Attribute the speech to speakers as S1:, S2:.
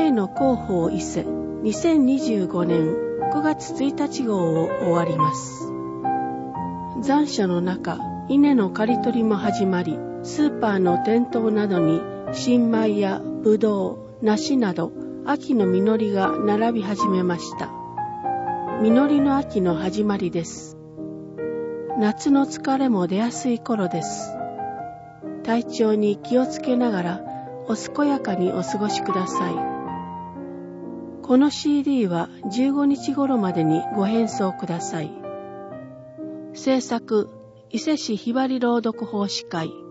S1: への広報伊勢2025年9月1日号を終わります。残暑の中、稲の刈り取りも始まり、スーパーの店頭などに新米やぶどう、梨など秋の実りが並び始めました。実りの秋の始まりです。夏の疲れも出やすい頃です。体調に気をつけながらお健やかにお過ごしください。この CD は15日頃までにご返送ください。制作伊勢市ひばり朗読奉仕会